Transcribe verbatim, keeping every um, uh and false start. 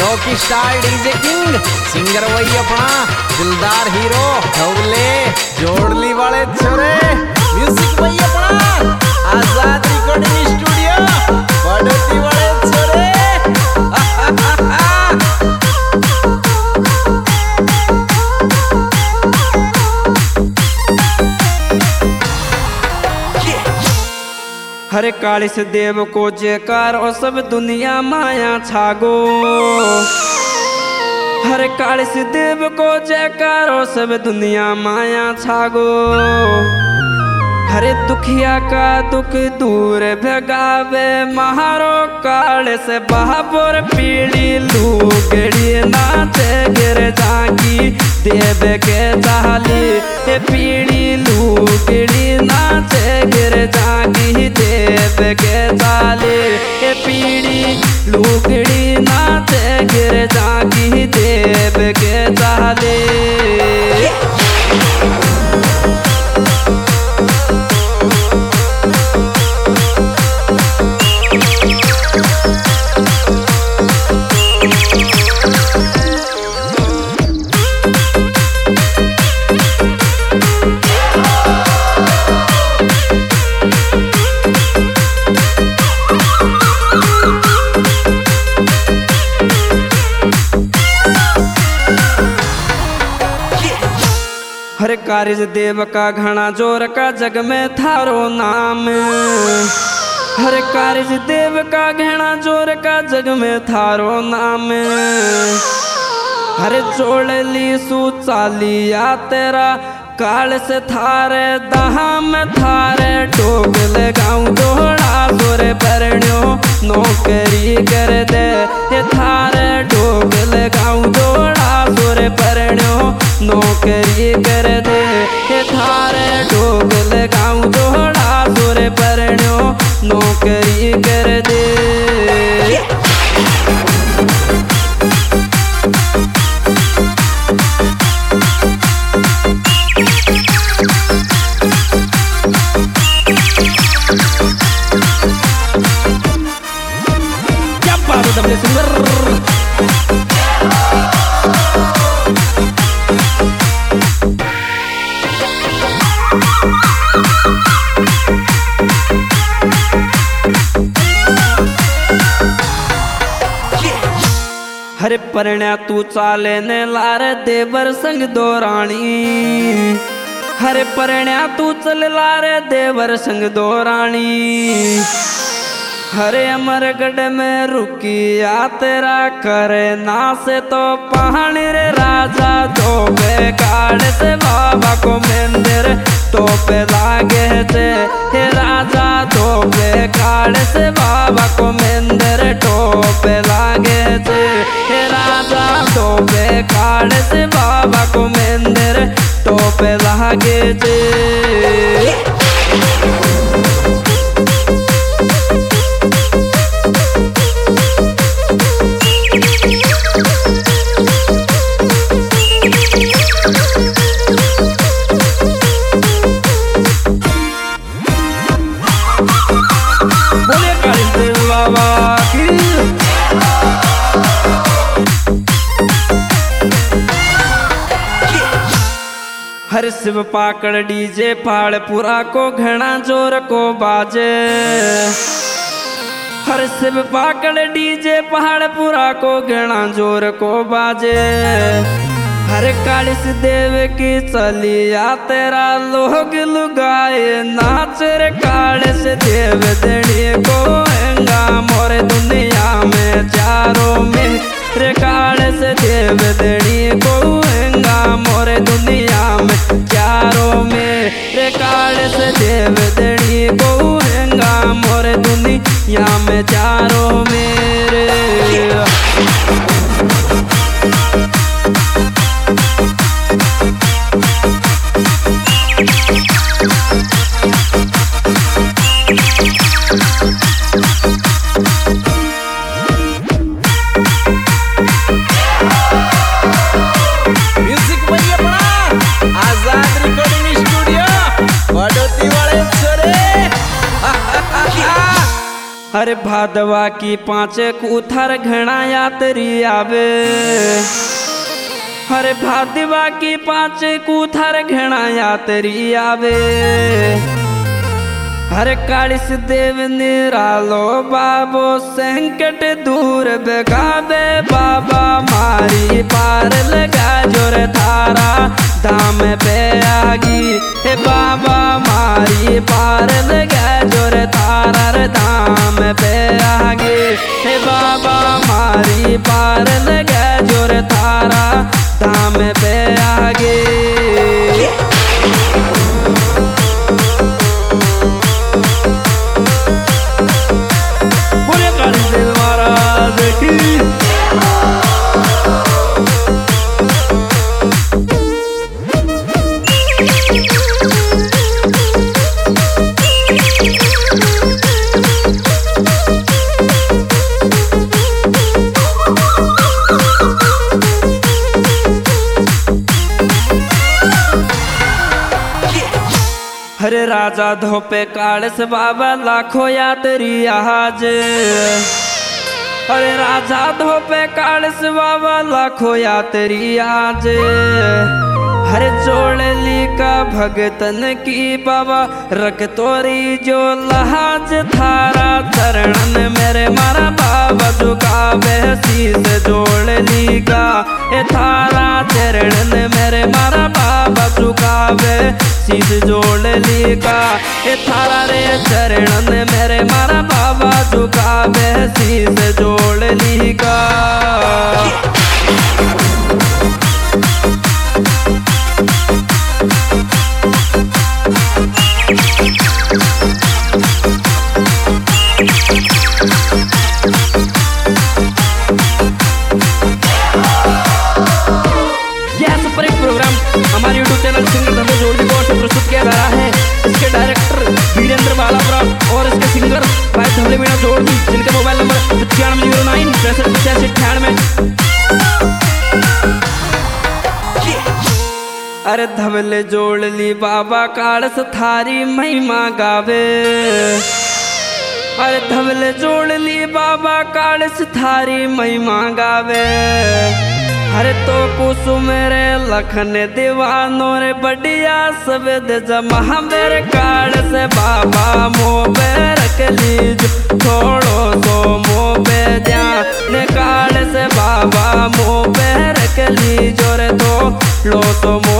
Rocky star DJ king singer वही अपना दिलदार हीरो ढोले जोड़ली वाले छोरे म्यूजिक वही अपना आजाद रिकॉर्डिंग स्टूडियो बड़ोती वाले छोरे। हरे काली से देव को जयकार और सब दुनिया माया छागो। हरे काली से देव को जयकार और सब दुनिया माया छागो। हरे दुखिया का दुख दूर भगावे महारो काल से बहापुर पीड़ी लूगड़ी नाचे गिर जागी देव के चाली पीड़ी लूगड़ी नाचे गिर जागी देव के चाली पीड़ी लूगड़ी नाचे गिर जागी देव के चाली। हरे कारिज देव का घना जोर का जग में थारो नाम। हरे कारिज देव का घना जोर का जग में थारो नाम। हरे जोड़ ली सुचालिया तेरा काल से थारे दहाम थारे टोक लगाऊं जोड़ा जोरे परण्यो नौकरी कर दे थारे टोक लगाऊं जोड़ा जोरे परण्यो नौकरी कर दे थारे टोक लगाऊं जोड़ा जोरे परण्यो नौकरी कर दे। हरे परण्या तू चाले ने लार देवर संग दो रानी। हरे परण्या तू चल लार देवर संग दो रानी। हरे अमरगढ़ में रुकिया तेरा करे ना से तो पहाड़ी रे राजा दो बेकाड़ से बाबा को मंदिर टोपे लागे थे हे राजा दो बेकाड़ से बाबा को मंदिर टोपे लागे थे हे राजा दो बेकाड़ से बाबा को मंदिर टोपे लागे थे। हर शिव पाकड़ डीजे फाड़पुरा को घना जोर को बाजे। हर शिव पाकड़ डीजे पहाड़पुरा को घना जोर को बाजे। हर कालिस देव की चलिया तेरा लोग लुगाए नाच रे कालिस देव देने को हैंगा मोरे दुनिया में चारों में रे कालिस देव देने को हैंगा मोरे दुनिया में चारों में रे कालिस देव देने को हैंगा मोरे दुनिया में चारों में रे। अरे भादवा की पांच कुथर घना यात्री आवे, अरे भादवा की पांच कुथर घना यात्री आवे। हर कालिस देव निरालो बाबो संकट दूर बगावे, बाबा मारी पार लगा जोर थारा धाम पे आगी। हे बाबा मारी पार लगा जोर थारा धाम पे आगे। हे बाबा मारी पार लगा जोर थारा धाम पे आगे। हरे राजा धोपे कालस बाबा लाखों यात्री आज। हरे राजा धोपे कालस बाबा लाखों यात्री आज। हरे जोड़ली का भगतन की बाबा रख तोरी जो लहाज थारा चरणन मेरे मारा बाबा झुकावे शीस जोड़ली का। ए थारा चरणन मेरे मारा बाबा झुकावे शीस जोड़ली का। ए थारा रे चरणन मेरे मारा बाबा झुकावे शीस जोड़ली का। हमारे यूट्यूब चैनल सिंगर धंधे जोड़ी को से प्रस्तुत किया जा रहा है। इसके डायरेक्टर वीरेंद्र बालापुरा और इसके सिंगर भाई धवले मीणा जोड़ी, जिनका मोबाइल नंबर पचानवे जीरो नाइन पैंसठ पचासी अठानवे। अरे धवले जोड़ली बाबा कालस थारी महिमा गावे। अरे धवले जोड़ली बाबा कालस थारी महिमा गावे। हरे तो कुसुम रे लखन दीवानो रे बढ़िया सवेद जमा मेरे काल से बाबा मोबे रख लीजो थोड़ो सो मोबे ध्यान काल से बाबा मोबे रख लीजो रे तो लो तो